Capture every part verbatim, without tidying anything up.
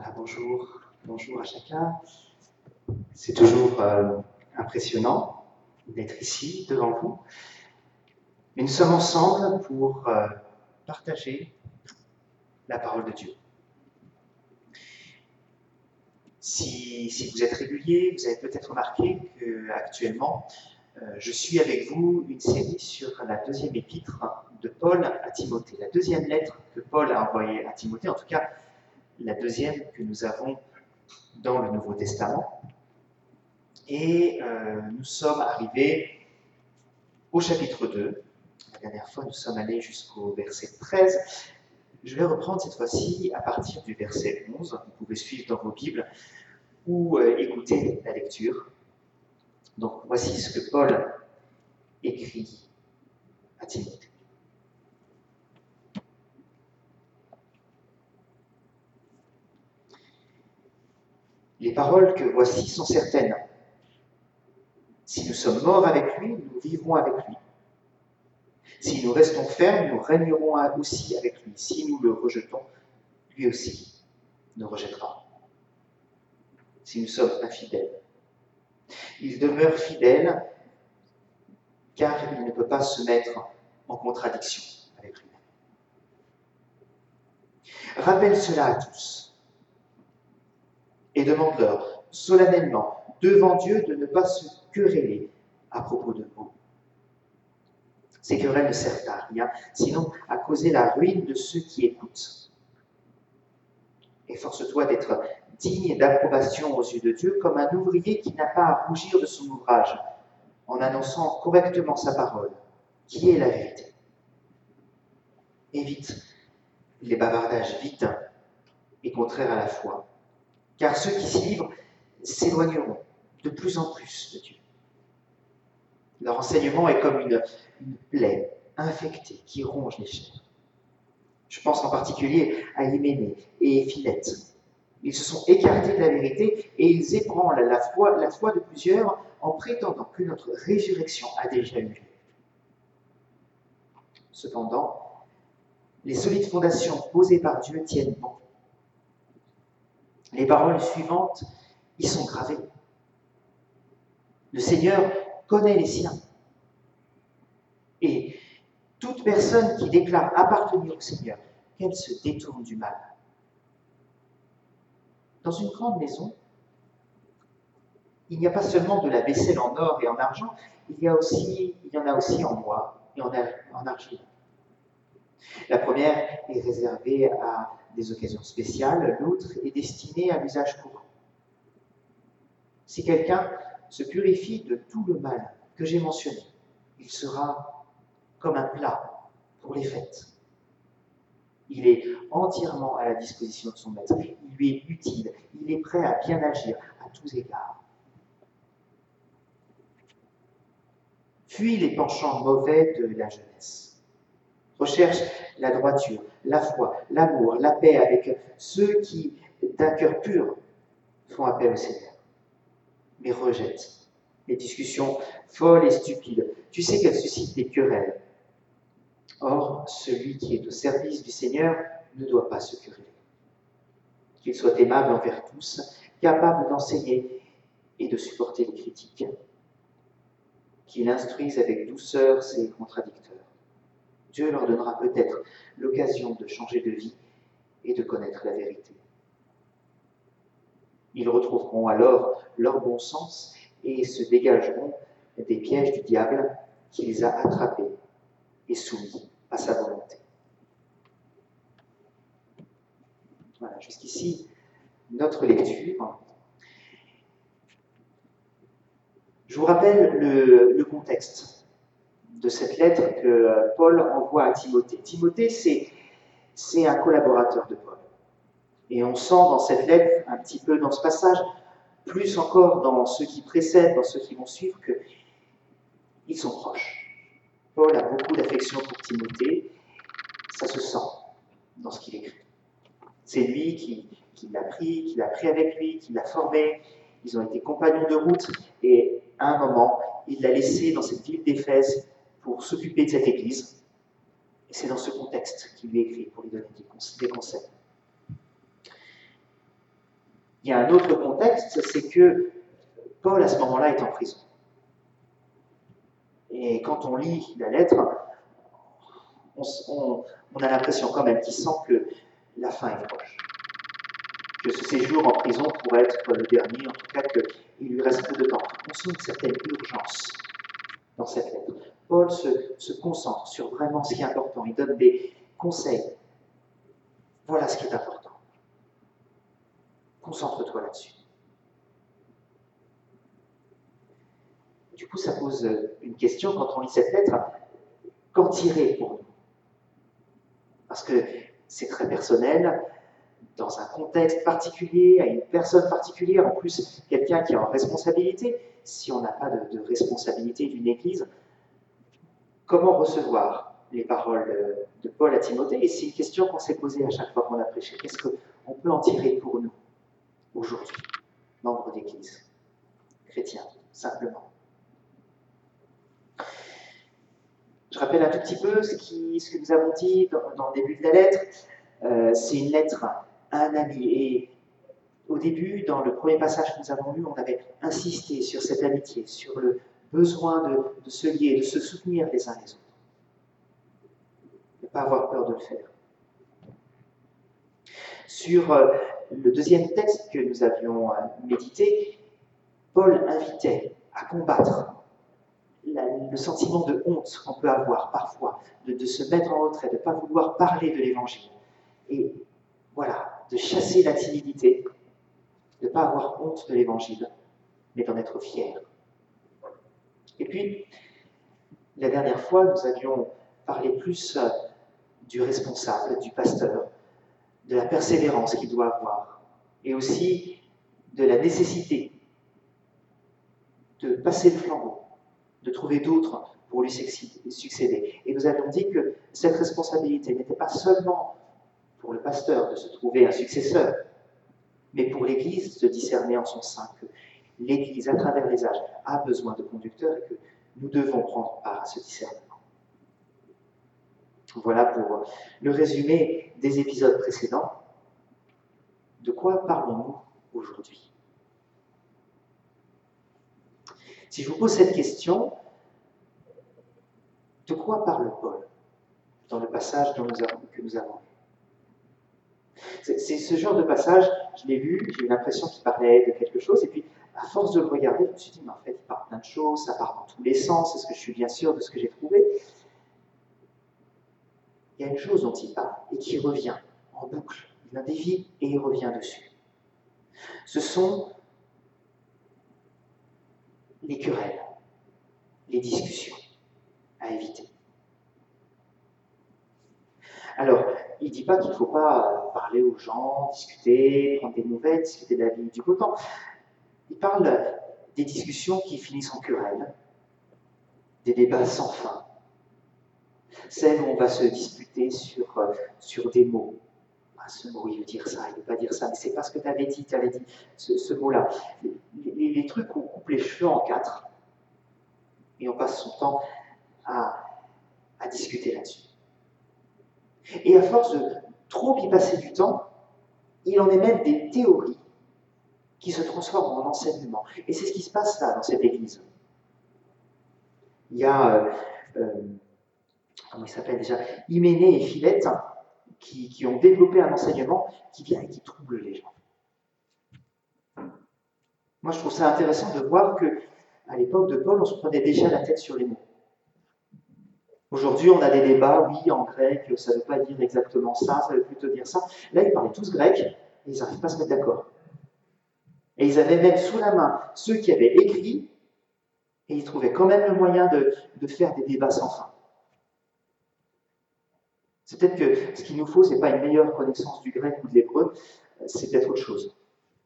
Voilà, bonjour, bonjour à chacun. C'est toujours euh, impressionnant d'être ici devant vous. Mais nous sommes ensemble pour euh, partager la parole de Dieu. Si, si vous êtes régulier, vous avez peut-être remarqué qu'actuellement, euh, je suis avec vous une série sur la deuxième épître de Paul à Timothée. La deuxième lettre que Paul a envoyée à Timothée, en tout cas la deuxième que nous avons dans le Nouveau Testament. Et euh, nous sommes arrivés au chapitre deux. La dernière fois, nous sommes allés jusqu'au verset treize. Je vais reprendre cette fois-ci à partir du verset onze. Vous pouvez suivre dans vos Bibles ou euh, écouter la lecture. Donc, voici ce que Paul écrit à Timothée. Les paroles que voici sont certaines. Si nous sommes morts avec lui, nous vivrons avec lui. Si nous restons fermes, nous régnerons aussi avec lui. Si nous le rejetons, lui aussi nous rejettera. Si nous sommes infidèles, il demeure fidèle car il ne peut pas se mettre en contradiction avec lui-même. Rappelle cela à tous et demande-leur solennellement devant Dieu de ne pas se quereller à propos de vous. Ces querelles ne servent à rien, sinon à causer la ruine de ceux qui écoutent. Efforce-toi d'être digne d'approbation aux yeux de Dieu, comme un ouvrier qui n'a pas à rougir de son ouvrage, en annonçant correctement sa parole, qui est la vérité. Évite les bavardages vides et contraires à la foi, car ceux qui s'y livrent s'éloigneront de plus en plus de Dieu. Leur enseignement est comme une, une plaie infectée qui ronge les chairs. Je pense en particulier à Hyménée et Philette. Ils se sont écartés de la vérité et ils ébranlent la foi, la foi de plusieurs en prétendant que notre résurrection a déjà eu lieu. Cependant, les solides fondations posées par Dieu tiennent bon. Les paroles suivantes y sont gravées. Le Seigneur connaît les siens. Et toute personne qui déclare appartenir au Seigneur, qu'elle se détourne du mal. Dans une grande maison, il n'y a pas seulement de la vaisselle en or et en argent, il y, a aussi, il y en a aussi en bois et en, en argile. La première est réservée à des occasions spéciales, l'autre est destinée à l'usage courant. Si quelqu'un se purifie de tout le mal que j'ai mentionné, il sera comme un plat pour les fêtes. Il est entièrement à la disposition de son maître, il lui est utile, il est prêt à bien agir à tous égards. Fuis les penchants mauvais de la jeunesse. Recherche la droiture, la foi, l'amour, la paix avec ceux qui, d'un cœur pur, font appel au Seigneur. Mais rejette les discussions folles et stupides. Tu sais qu'elles suscitent des querelles. Or, celui qui est au service du Seigneur ne doit pas se quereller. Qu'il soit aimable envers tous, capable d'enseigner et de supporter les critiques. Qu'il instruise avec douceur ses contradicteurs. Dieu leur donnera peut-être l'occasion de changer de vie et de connaître la vérité. Ils retrouveront alors leur bon sens et se dégageront des pièges du diable qui les a attrapés et soumis à sa volonté. Voilà, jusqu'ici, notre lecture. Je vous rappelle le, le contexte de cette lettre que Paul envoie à Timothée. Timothée, c'est, c'est un collaborateur de Paul. Et on sent dans cette lettre, un petit peu dans ce passage, plus encore dans ceux qui précèdent, dans ceux qui vont suivre, qu'ils sont proches. Paul a beaucoup d'affection pour Timothée, ça se sent dans ce qu'il écrit. C'est lui qui, qui l'a pris, qui l'a pris avec lui, qui l'a formé. Ils ont été compagnons de route et à un moment, il l'a laissé dans cette ville d'Éphèse pour s'occuper de cette église. Et c'est dans ce contexte qu'il lui écrit pour lui donner des conseils. Il y a un autre contexte, c'est que Paul, à ce moment-là, est en prison. Et quand on lit la lettre, on, on, on a l'impression quand même qu'il sent que la fin est proche. Que ce séjour en prison pourrait être le dernier, en tout cas qu'il lui reste peu de temps. On sent une certaine urgence dans cette lettre. Paul se, se concentre sur vraiment ce qui est important. Il donne des conseils. Voilà ce qui est important. Concentre-toi là-dessus. Du coup, ça pose une question quand on lit cette lettre. Qu'en tirer pour nous? Parce que c'est très personnel, dans un contexte particulier, à une personne particulière, en plus quelqu'un qui est en responsabilité. Si on n'a pas de, de responsabilité d'une église, comment recevoir les paroles de Paul à Timothée? Et c'est une question qu'on s'est posée à chaque fois qu'on a prêché. Qu'est-ce qu'on peut en tirer pour nous, aujourd'hui, membres d'église, chrétiens, simplement? Je rappelle un tout petit peu ce, qui, ce que nous avons dit dans, dans le début de la lettre. Euh, c'est une lettre à un ami. Et au début, dans le premier passage que nous avons lu, on avait insisté sur cette amitié, sur le besoin de, de se lier, de se soutenir les uns les autres. Ne pas avoir peur de le faire. Sur euh, le deuxième texte que nous avions euh, médité, Paul invitait à combattre la, le sentiment de honte qu'on peut avoir parfois, de, de se mettre en retrait, de ne pas vouloir parler de l'Évangile. Et voilà, de chasser la timidité, de ne pas avoir honte de l'Évangile, mais d'en être fier. Et puis, la dernière fois, nous avions parlé plus euh, du responsable, du pasteur, de la persévérance qu'il doit avoir, et aussi de la nécessité de passer le flambeau, de trouver d'autres pour lui succéder. Et nous avions dit que cette responsabilité n'était pas seulement pour le pasteur de se trouver un successeur, mais pour l'Église de discerner en son sein que l'Église, à travers les âges, a besoin de conducteurs et que nous devons prendre part à ce discernement. Voilà pour le résumé des épisodes précédents. De quoi parlons-nous aujourd'hui? Si je vous pose cette question, de quoi parle Paul dans le passage dont nous avons, que nous avons lu? C'est, c'est ce genre de passage, je l'ai lu, j'ai eu l'impression qu'il parlait de quelque chose, et puis à force de le regarder, je me suis dit, mais en fait, il parle plein de choses, ça part dans tous les sens, est-ce que je suis bien sûr de ce que j'ai trouvé? Il y a une chose dont il parle, et qui revient en boucle. Il en dévie et il revient dessus. Ce sont les querelles, les discussions à éviter. Alors, il ne dit pas qu'il ne faut pas parler aux gens, discuter, prendre des nouvelles, discuter de la vie du beau temps. Il parle des discussions qui finissent en querelle, des débats sans fin, celles où on va se disputer sur, euh, sur des mots. Ah, ce mot, il veut dire ça, il ne veut pas dire ça, mais c'est pas ce que tu avais dit, tu avais dit ce, ce mot-là. Les, les, les trucs où on coupe les cheveux en quatre, et on passe son temps à, à discuter là-dessus. Et à force de trop y passer du temps, il en est même des théories qui se transforment en enseignement. Et c'est ce qui se passe là, dans cette église. Il y a, euh, euh, comment il s'appelle déjà, Hyménée et Philette, qui, qui ont développé un enseignement qui vient et qui trouble les gens. Moi, je trouve ça intéressant de voir que, à l'époque de Paul, on se prenait déjà la tête sur les mots. Aujourd'hui, on a des débats, oui, en grec, ça ne veut pas dire exactement ça, ça veut plutôt dire ça. Là, ils parlaient tous grec, et ils n'arrivent pas à se mettre d'accord. Et ils avaient même sous la main ceux qui avaient écrit, et ils trouvaient quand même le moyen de, de faire des débats sans fin. C'est peut-être que ce qu'il nous faut, ce n'est pas une meilleure connaissance du grec ou de l'hébreu, c'est peut-être autre chose.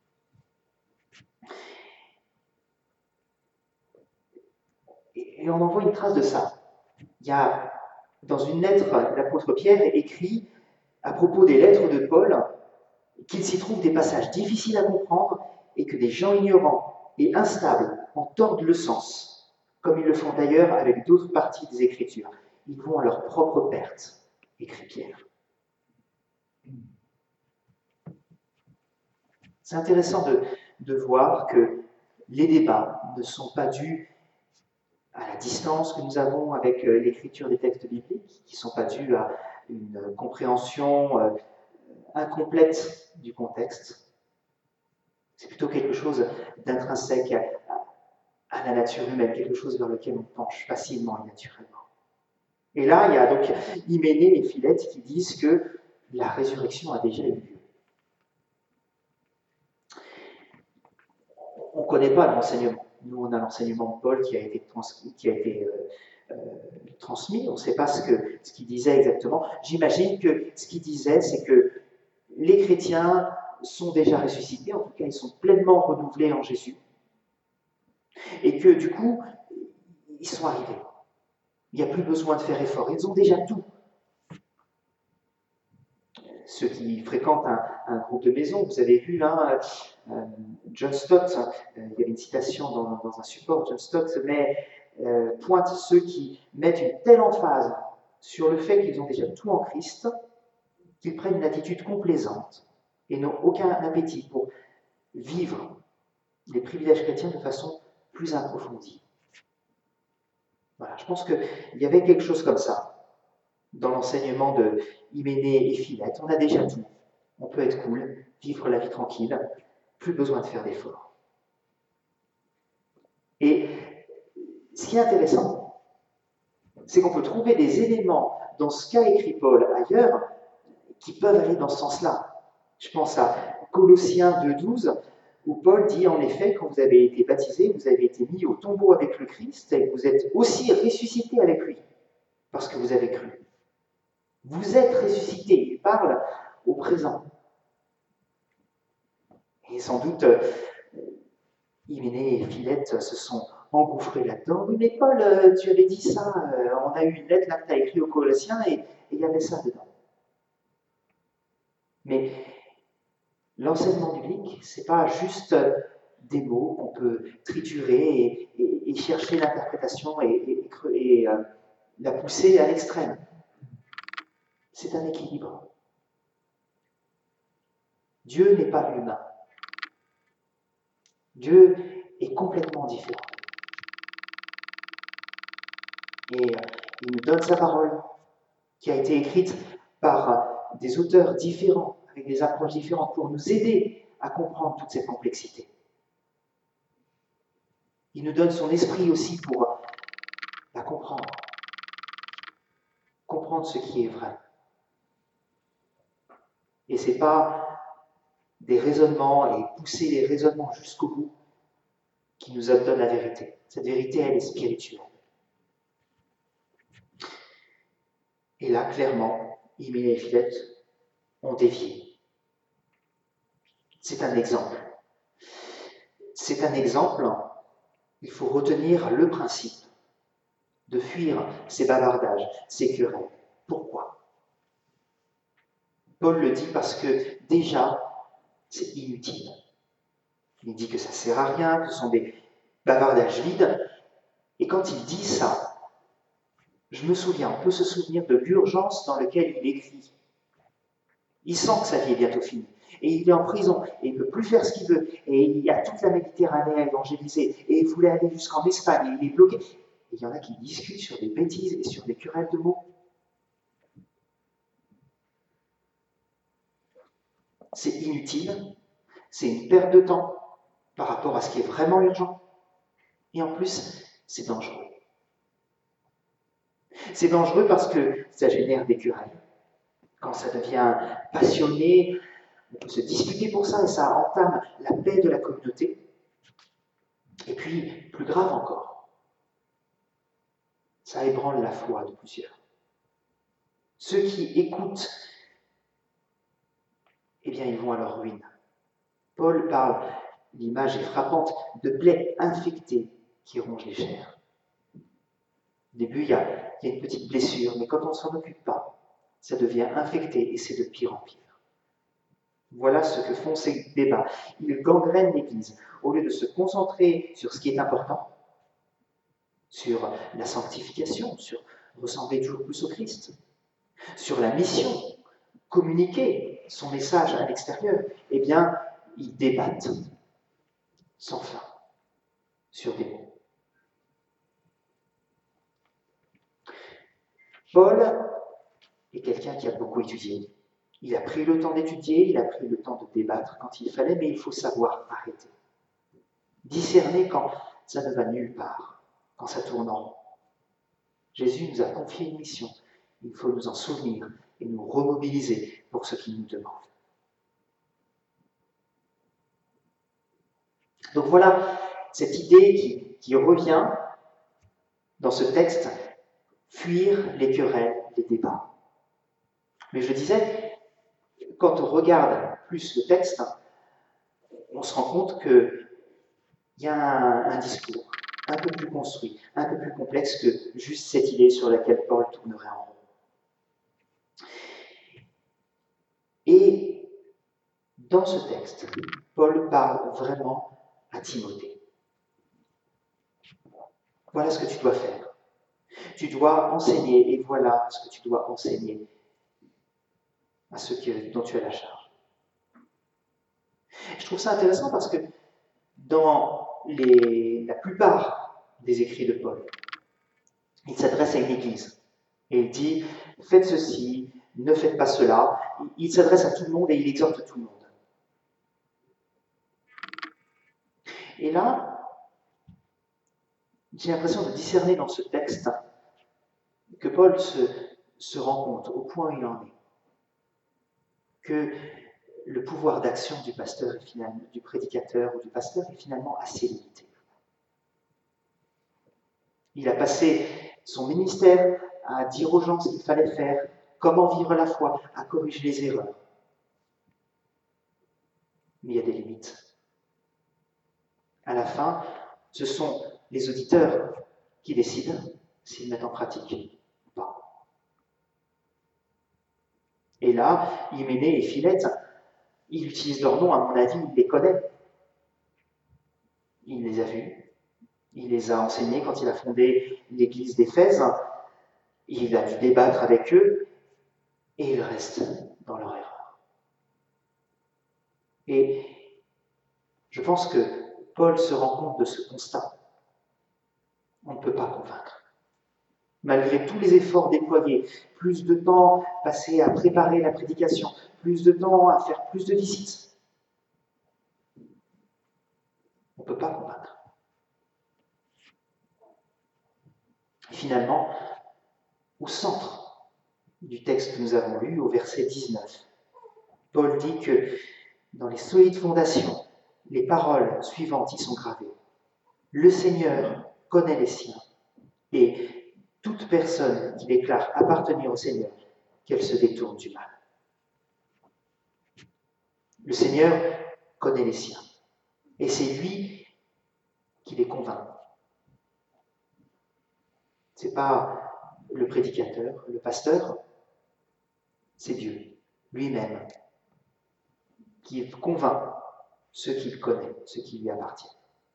Et on en voit une trace de ça. Il y a, dans une lettre, l'apôtre Pierre écrit à propos des lettres de Paul qu'il s'y trouve des passages difficiles à comprendre et que des gens ignorants et instables en tordent le sens, comme ils le font d'ailleurs avec d'autres parties des Écritures. Ils vont à leur propre perte, écrit Pierre. C'est intéressant de, de voir que les débats ne sont pas dus à la distance que nous avons avec l'écriture des textes bibliques, qui ne sont pas dus à une compréhension euh, incomplète du contexte. C'est plutôt quelque chose d'intrinsèque à, à la nature humaine, quelque chose vers lequel on penche facilement et naturellement. Et là, il y a donc Hyménée et Philette qui disent que la résurrection a déjà eu lieu. On ne connaît pas l'enseignement. Nous, on a l'enseignement de Paul qui a été, trans, qui a été euh, euh, transmis. On ne sait pas ce que, ce qu'il disait exactement. J'imagine que ce qu'il disait, c'est que les chrétiens sont déjà ressuscités, en tout cas, ils sont pleinement renouvelés en Jésus. Et que, du coup, ils sont arrivés. Il n'y a plus besoin de faire effort. Ils ont déjà tout. Ceux qui fréquentent un, un groupe de maison, vous avez vu, hein, euh, John Stott, euh, il y avait une citation dans, dans un support, John Stott met, euh, pointe ceux qui mettent une telle emphase sur le fait qu'ils ont déjà tout en Christ, qu'ils prennent une attitude complaisante et n'ont aucun appétit pour vivre les privilèges chrétiens de façon plus approfondie. Voilà, je pense qu'il y avait quelque chose comme ça dans l'enseignement de Hyménée et Philette. On a déjà tout. On peut être cool, vivre la vie tranquille, plus besoin de faire d'efforts. Et ce qui est intéressant, c'est qu'on peut trouver des éléments dans ce qu'a écrit Paul ailleurs qui peuvent aller dans ce sens-là. Je pense à Colossiens deux douze, où Paul dit en effet, quand vous avez été baptisés, vous avez été mis au tombeau avec le Christ et vous êtes aussi ressuscités avec lui, parce que vous avez cru. Vous êtes ressuscités. Il parle au présent. Et sans doute, euh, Hyménée et Philette se sont engouffrés là-dedans. Oui, mais Paul, euh, tu avais dit ça, euh, on a eu une lettre là que tu as écrite aux Colossiens et il y avait ça dedans. Mais l'enseignement biblique, ce n'est pas juste des mots qu'on peut triturer et, et, et chercher l'interprétation et, et, et, et euh, la pousser à l'extrême. C'est un équilibre. Dieu n'est pas humain. Dieu est complètement différent. Et euh, il nous donne sa parole, qui a été écrite par euh, des auteurs différents, avec des approches différentes, pour nous aider à comprendre toute cette complexité. Il nous donne son esprit aussi pour euh, la comprendre. Comprendre ce qui est vrai. Et ce n'est pas des raisonnements et pousser les raisonnements jusqu'au bout qui nous donne la vérité. Cette vérité, elle est spirituelle. Et là, clairement, Hyménée et Philette ont dévié. C'est un exemple. C'est un exemple, il faut retenir le principe de fuir ces bavardages, ces querelles. Pourquoi ? Paul le dit parce que déjà, c'est inutile. Il dit que ça ne sert à rien, que ce sont des bavardages vides. Et quand il dit ça, je me souviens, on peut se souvenir de l'urgence dans laquelle il écrit. Il sent que sa vie est bientôt finie. Et il est en prison, et il ne peut plus faire ce qu'il veut. Et il y a toute la Méditerranée à évangéliser. Et il voulait aller jusqu'en Espagne, et il est bloqué. Et il y en a qui discutent sur des bêtises et sur des querelles de mots. C'est inutile, c'est une perte de temps par rapport à ce qui est vraiment urgent. Et en plus, c'est dangereux. C'est dangereux parce que ça génère des querelles. Quand ça devient passionné, on peut se disputer pour ça et ça entame la paix de la communauté. Et puis, plus grave encore, ça ébranle la foi de plusieurs. Ceux qui écoutent, eh bien, ils vont à leur ruine. Paul parle, l'image est frappante, de plaies infectées qui rongent les chairs. Au début, il y, a, il y a une petite blessure, mais quand on ne s'en occupe pas, ça devient infecté et c'est de pire en pire. Voilà ce que font ces débats. Ils gangrènent l'Église. Au lieu de se concentrer sur ce qui est important, sur la sanctification, sur ressembler toujours plus au Christ, sur la mission, communiquer son message à l'extérieur, eh bien, ils débattent sans fin sur des mots. Paul est quelqu'un qui a beaucoup étudié. Il a pris le temps d'étudier, il a pris le temps de débattre quand il fallait, mais il faut savoir arrêter. Discerner quand ça ne va nulle part, quand ça tourne en rond. Jésus nous a confié une mission. Il faut nous en souvenir et nous remobiliser pour ce qu'il nous demande. Donc voilà cette idée qui, qui revient dans ce texte, fuir les querelles, les débats. Mais je disais, quand on regarde plus le texte, on se rend compte qu'il y a un, un discours un peu plus construit, un peu plus complexe que juste cette idée sur laquelle Paul tournerait en rond. Et dans ce texte, Paul parle vraiment à Timothée. Voilà ce que tu dois faire. Tu dois enseigner, et voilà ce que tu dois enseigner à ceux qui, dont tu as la charge. Je trouve ça intéressant parce que dans les, la plupart des écrits de Paul, il s'adresse à une église. Et il dit, faites ceci, ne faites pas cela. Il s'adresse à tout le monde et il exhorte tout le monde. Et là, j'ai l'impression de discerner dans ce texte que Paul se, se rend compte, au point où il en est, que le pouvoir d'action du pasteur est finalement, du prédicateur ou du pasteur est finalement assez limité. Il a passé son ministère à dire aux gens ce qu'il fallait faire, comment vivre la foi, à corriger les erreurs. Mais il y a des limites. À la fin, ce sont les auditeurs qui décident s'ils mettent en pratique ou pas. Et là, Hyménée et Philette, ils utilisent leur nom, à mon avis, il les connaît. Il les a vus, il les a enseignés quand il a fondé l'église d'Éphèse, il a dû débattre avec eux, et ils restent dans leur erreur. Et je pense que Paul se rend compte de ce constat. On ne peut pas convaincre. Malgré tous les efforts déployés, plus de temps passé à préparer la prédication, plus de temps à faire plus de visites, on ne peut pas convaincre. Et finalement, au centre du texte que nous avons lu, au verset dix-neuf, Paul dit que dans les solides fondations, les paroles suivantes y sont gravées. Le Seigneur connaît les siens, et toute personne qui déclare appartenir au Seigneur, qu'elle se détourne du mal. Le Seigneur connaît les siens, et c'est lui qui les convainc. Ce n'est pas le prédicateur, le pasteur, c'est Dieu lui-même qui convainc ceux qu'il connaît, ceux qui lui appartiennent.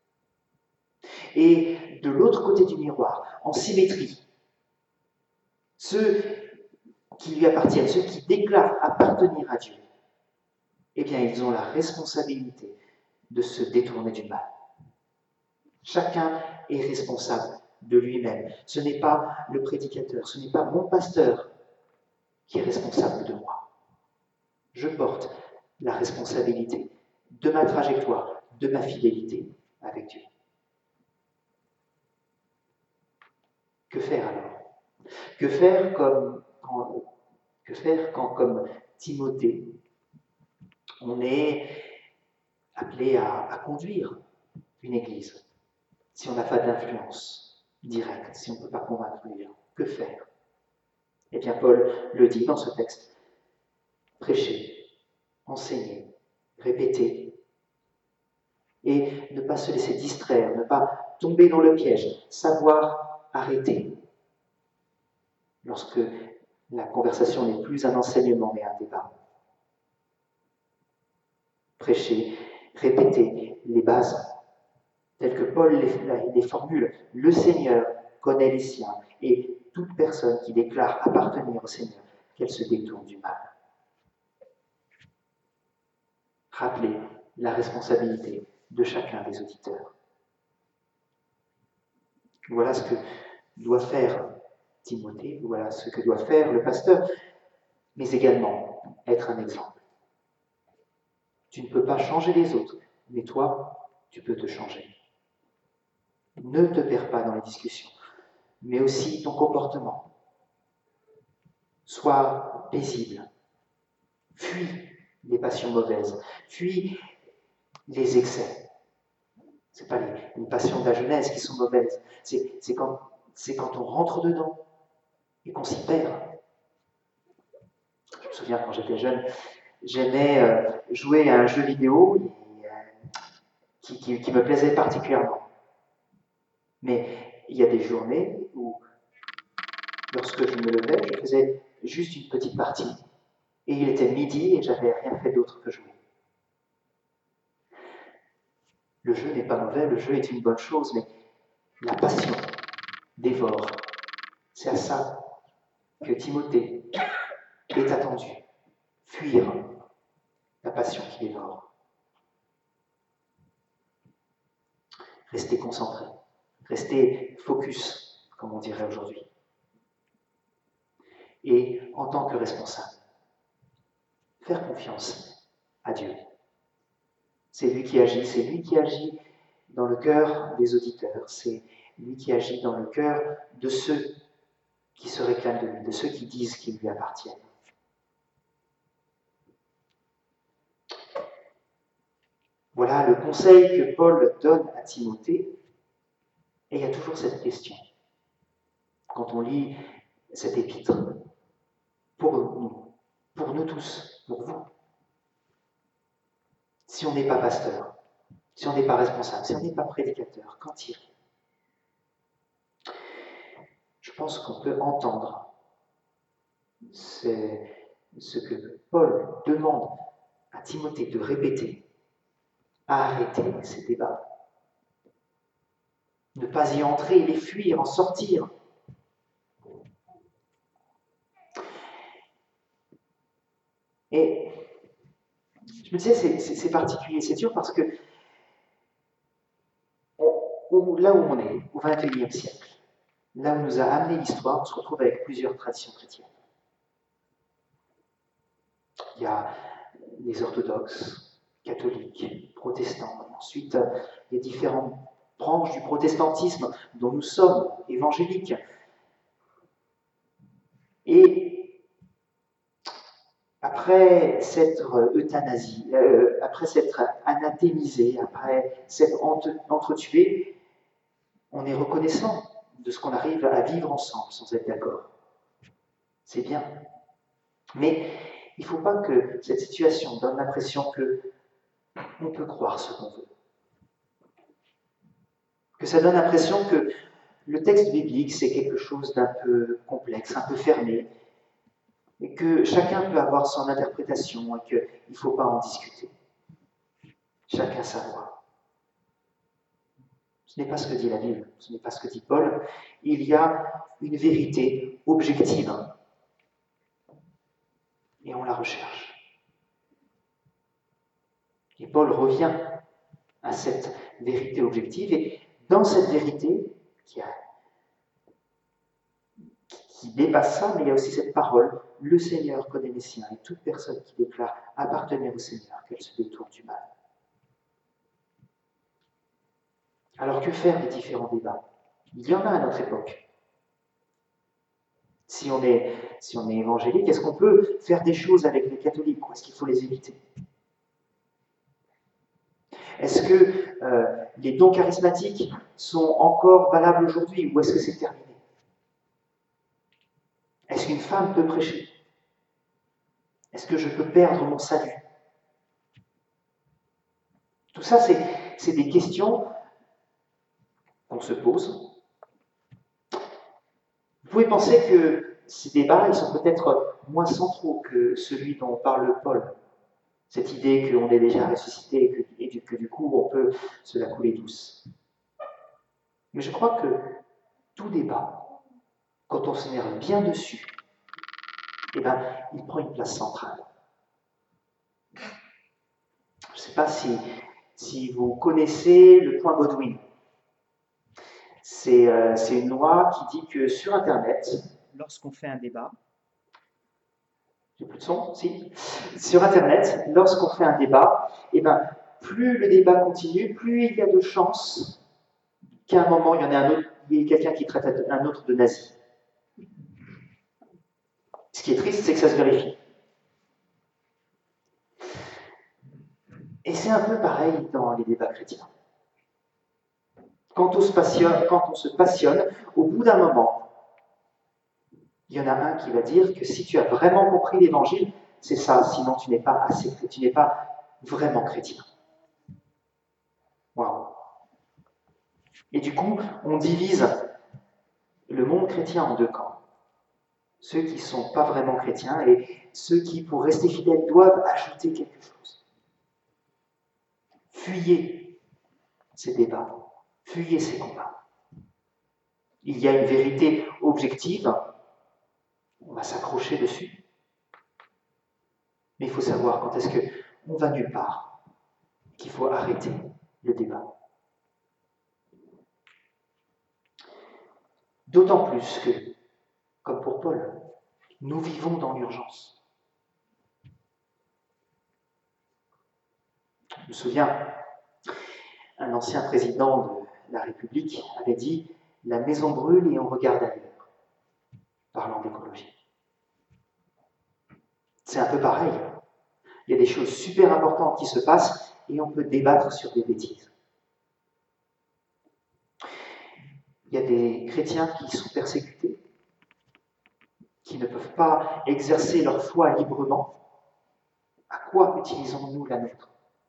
Et de l'autre côté du miroir, en symétrie, ceux qui lui appartiennent, ceux qui déclarent appartenir à Dieu, eh bien, ils ont la responsabilité de se détourner du mal. Chacun est responsable de lui-même. Ce n'est pas le prédicateur, ce n'est pas mon pasteur qui est responsable de moi. Je porte la responsabilité de ma trajectoire, de ma fidélité avec Dieu. Que faire alors? Que faire comme quand, que faire quand, comme Timothée, on est appelé à, à conduire une église, si on n'a pas d'influence directe, si on ne peut pas convaincre les gens? Que faire? Eh bien, Paul le dit dans ce texte. Prêcher, enseigner, répéter, et ne pas se laisser distraire, ne pas tomber dans le piège, savoir arrêter lorsque la conversation n'est plus un enseignement mais un débat. Prêcher, répéter les bases, telles que Paul les, les formule. Le Seigneur connaît les siens, et toute personne qui déclare appartenir au Seigneur, qu'elle se détourne du mal. Rappelez la responsabilité de chacun des auditeurs. Voilà ce que doit faire Timothée, voilà ce que doit faire le pasteur, mais également être un exemple. Tu ne peux pas changer les autres, mais toi, tu peux te changer. Ne te perds pas dans les discussions, mais aussi ton comportement. Sois paisible. Fuis les passions mauvaises. Fuis les excès. Ce n'est pas les, les passions de la jeunesse qui sont mauvaises. C'est, c'est, quand, c'est quand on rentre dedans et qu'on s'y perd. Je me souviens quand j'étais jeune, j'aimais euh, jouer à un jeu vidéo et, euh, qui, qui, qui me plaisait particulièrement. Mais il y a des journées où, lorsque je me levais, je faisais juste une petite partie. Et il était midi et j'avais rien fait d'autre que jouer. Le jeu n'est pas mauvais, le jeu est une bonne chose, mais la passion dévore. C'est à ça que Timothée est attendu. Fuir la passion qui dévore. Rester concentré, rester focus, comme on dirait aujourd'hui. Et en tant que responsable, faire confiance à Dieu. C'est lui qui agit, c'est lui qui agit dans le cœur des auditeurs, c'est lui qui agit dans le cœur de ceux qui se réclament de lui, de ceux qui disent qu'ils lui appartiennent. Voilà le conseil que Paul donne à Timothée, et il y a toujours cette question. Quand on lit cet épître, pour nous, pour nous tous, pour vous, si on n'est pas pasteur, si on n'est pas responsable, si on n'est pas prédicateur, qu'en tirer ? Je pense qu'on peut entendre c'est ce que Paul demande à Timothée de répéter, à arrêter ces débats, ne pas y entrer, les fuir, en sortir. Et je me disais, c'est, c'est, c'est particulier, c'est dur parce que on, là où on est, au vingt et unième siècle, là où nous a amené l'histoire, on se retrouve avec plusieurs traditions chrétiennes. Il y a les orthodoxes, catholiques, protestants, et ensuite il y a différentes branches du protestantisme dont nous sommes évangéliques. Et après s'être euthanasie, euh, après s'être anathémisé, après s'être entretué, on est reconnaissant de ce qu'on arrive à vivre ensemble sans être d'accord. C'est bien. Mais il ne faut pas que cette situation donne l'impression qu'on peut croire ce qu'on veut. Que ça donne l'impression que le texte biblique, c'est quelque chose d'un peu complexe, un peu fermé, et que chacun peut avoir son interprétation et qu'il ne faut pas en discuter. Chacun sa voix. Ce n'est pas ce que dit la Bible, ce n'est pas ce que dit Paul. Il y a une vérité objective. Et on la recherche. Et Paul revient à cette vérité objective, et dans cette vérité, qui, a, qui dépasse ça, mais il y a aussi cette parole, le Seigneur connaît les siens, et toute personne qui déclare appartenir au Seigneur, qu'elle se détourne du mal. Alors que faire des différents débats ? Il y en a à notre époque. Si on est, si on est évangélique, est-ce qu'on peut faire des choses avec les catholiques, ou est-ce qu'il faut les éviter ? Est-ce que euh, les dons charismatiques sont encore valables aujourd'hui, ou est-ce que c'est terminé ? Est-ce qu'une femme peut prêcher ? Est-ce que je peux perdre mon salut ? Tout ça, c'est, c'est des questions qu'on se pose. Vous pouvez penser que ces débats, ils sont peut-être moins centraux que celui dont parle Paul. Cette idée qu'on est déjà ressuscité et que, et que du coup, on peut se la couler douce. Mais je crois que tout débat, quand on s'énerve bien dessus, eh ben, il prend une place centrale. Je ne sais pas si, si vous connaissez le point Baudouin. C'est euh, c'est une loi qui dit que sur Internet, lorsqu'on fait un débat, j'ai plus de son, si, sur Internet, lorsqu'on fait un débat, eh ben, plus le débat continue, plus il y a de chances qu'à un moment, il y en ait un autre, il y ait quelqu'un qui traite un autre de nazi. Ce qui est triste, c'est que ça se vérifie. Et c'est un peu pareil dans les débats chrétiens. Quand on se passionne, quand on se passionne, au bout d'un moment, il y en a un qui va dire que si tu as vraiment compris l'évangile, c'est ça, sinon tu n'es pas assez, tu n'es pas vraiment chrétien. Waouh. Et du coup, on divise le monde chrétien en deux camps. Ceux qui ne sont pas vraiment chrétiens et ceux qui, pour rester fidèles, doivent ajouter quelque chose. Fuyez ces débats, fuyez ces combats. Il y a une vérité objective, on va s'accrocher dessus. Mais il faut savoir quand est-ce qu'on va nulle part, qu'il faut arrêter le débat. D'autant plus que, comme pour Paul, nous vivons dans l'urgence. Je me souviens, un ancien président de la République avait dit « La maison brûle et on regarde ailleurs », parlant d'écologie. C'est un peu pareil. Il y a des choses super importantes qui se passent et on peut débattre sur des bêtises. Il y a des chrétiens qui sont persécutés, qui ne peuvent pas exercer leur foi librement. À quoi utilisons-nous la nôtre ?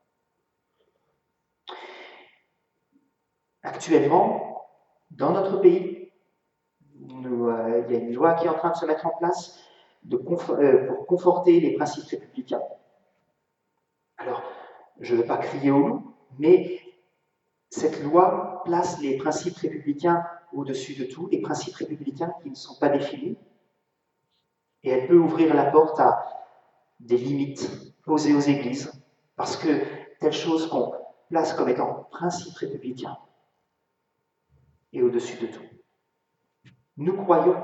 Actuellement, dans notre pays, nous, euh, il y a une loi qui est en train de se mettre en place de confo- euh, pour conforter les principes républicains. Alors, je ne veux pas crier au loup, mais cette loi place les principes républicains au-dessus de tout, les principes républicains qui ne sont pas définis, et elle peut ouvrir la porte à des limites posées aux églises, parce que telle chose qu'on place comme étant principe républicain est au-dessus de tout. Nous croyons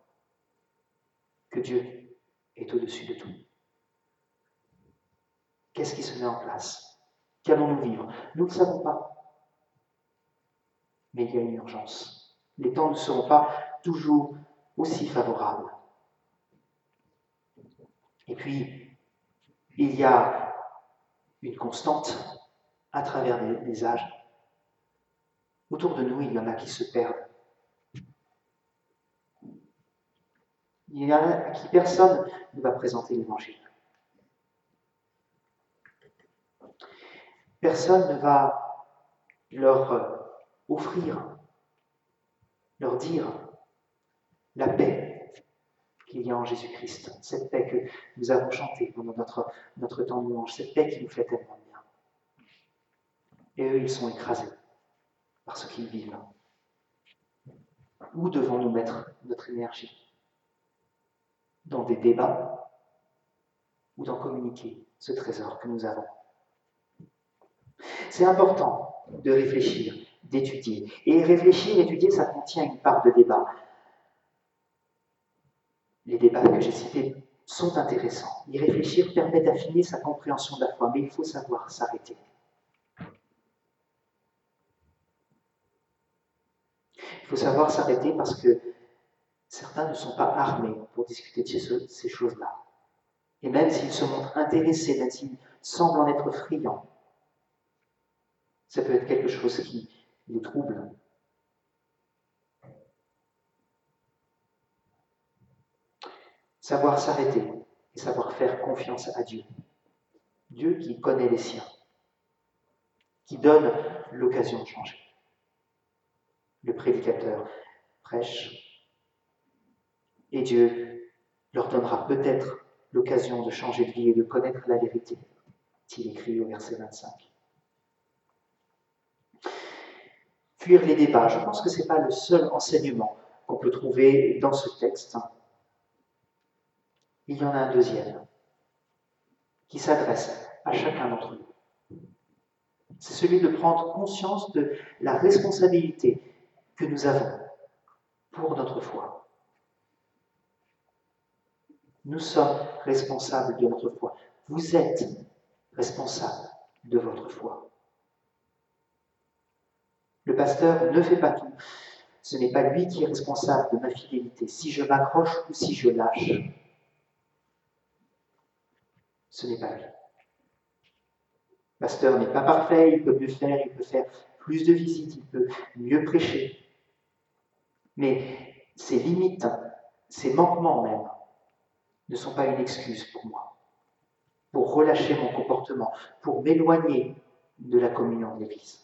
que Dieu est au-dessus de tout. Qu'est-ce qui se met en place ? Qu'allons-nous vivre ? Nous ne le savons pas. Mais il y a une urgence. Les temps ne seront pas toujours aussi favorables. Et puis, il y a une constante à travers les, les âges. Autour de nous, il y en a qui se perdent. Il y en a à qui personne ne va présenter l'Évangile. Personne ne va leur offrir, leur dire la paix qu'il y a en Jésus-Christ, cette paix que nous avons chantée pendant notre, notre temps de louange, cette paix qui nous fait tellement bien. Et eux, ils sont écrasés par ce qu'ils vivent. Où devons-nous mettre notre énergie ? Dans des débats ou dans communiquer ce trésor que nous avons ? C'est important de réfléchir, d'étudier. Et réfléchir, étudier, ça contient une part de débat. Les débats que j'ai cités sont intéressants. Y réfléchir permet d'affiner sa compréhension de la foi, mais il faut savoir s'arrêter. Il faut savoir s'arrêter parce que certains ne sont pas armés pour discuter de ces choses-là. Et même s'ils se montrent intéressés, même s'ils semblent en être friands, ça peut être quelque chose qui les trouble. Savoir s'arrêter et savoir faire confiance à Dieu. Dieu qui connaît les siens, qui donne l'occasion de changer. Le prédicateur prêche et Dieu leur donnera peut-être l'occasion de changer de vie et de connaître la vérité, s'il écrit au verset vingt-cinq. Fuir les débats, je pense que ce n'est pas le seul enseignement qu'on peut trouver dans ce texte. Il y en a un deuxième qui s'adresse à chacun d'entre nous. C'est celui de prendre conscience de la responsabilité que nous avons pour notre foi. Nous sommes responsables de notre foi. Vous êtes responsables de votre foi. Le pasteur ne fait pas tout. Ce n'est pas lui qui est responsable de ma fidélité. Si je m'accroche ou si je lâche, ce n'est pas lui. Le pasteur n'est pas parfait, il peut mieux faire, il peut faire plus de visites, il peut mieux prêcher. Mais ses limites, ses manquements même, ne sont pas une excuse pour moi, pour relâcher mon comportement, pour m'éloigner de la communion de l'Église.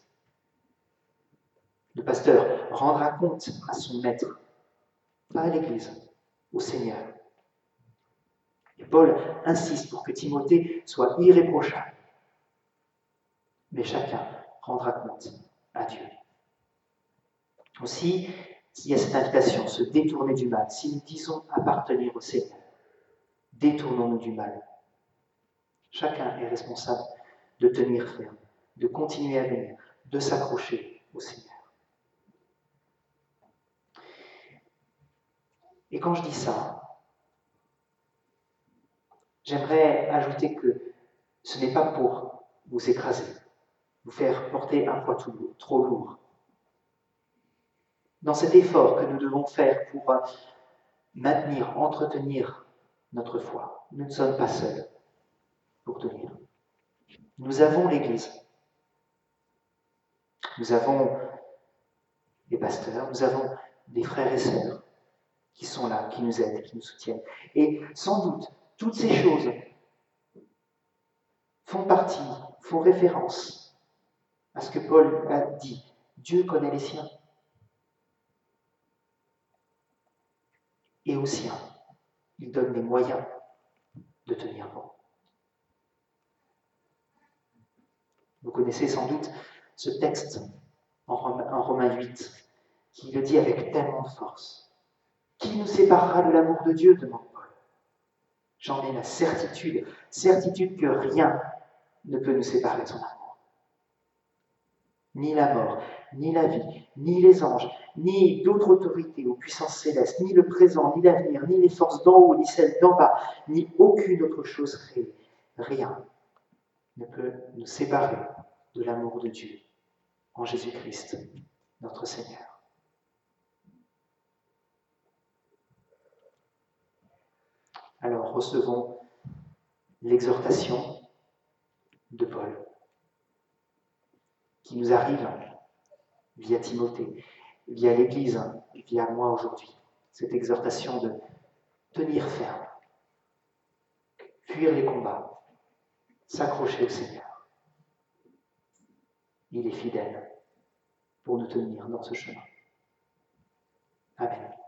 Le pasteur rendra compte à son maître, pas à l'Église, au Seigneur. Et Paul insiste pour que Timothée soit irréprochable. Mais chacun rendra compte à Dieu. Aussi, il y a cette invitation, se détourner du mal. Si nous disons appartenir au Seigneur, détournons-nous du mal. Chacun est responsable de tenir ferme, de continuer à venir, de s'accrocher au Seigneur. Et quand je dis ça, j'aimerais ajouter que ce n'est pas pour vous écraser, vous faire porter un poids trop lourd. Dans cet effort que nous devons faire pour maintenir, entretenir notre foi, nous ne sommes pas seuls pour tenir. Nous avons l'Église. Nous avons les pasteurs, nous avons des frères et sœurs qui sont là, qui nous aident, qui nous soutiennent. Et sans doute, toutes ces choses font partie, font référence à ce que Paul a dit. Dieu connaît les siens. Et aux siens, il donne les moyens de tenir bon. Vous connaissez sans doute ce texte en Romains huit, qui le dit avec tellement de force. Qui nous séparera de l'amour de Dieu, demande Paul. J'en ai la certitude, certitude que rien ne peut nous séparer de son amour. Ni la mort, ni la vie, ni les anges, ni d'autres autorités ou puissances célestes, ni le présent, ni l'avenir, ni les forces d'en haut, ni celles d'en bas, ni aucune autre chose créée. Rien ne peut nous séparer de l'amour de Dieu en Jésus-Christ, notre Seigneur. Alors, recevons l'exhortation de Paul, qui nous arrive via Timothée, via l'Église, via moi aujourd'hui. Cette exhortation de tenir ferme, fuir les combats, s'accrocher au Seigneur. Il est fidèle pour nous tenir dans ce chemin. Amen.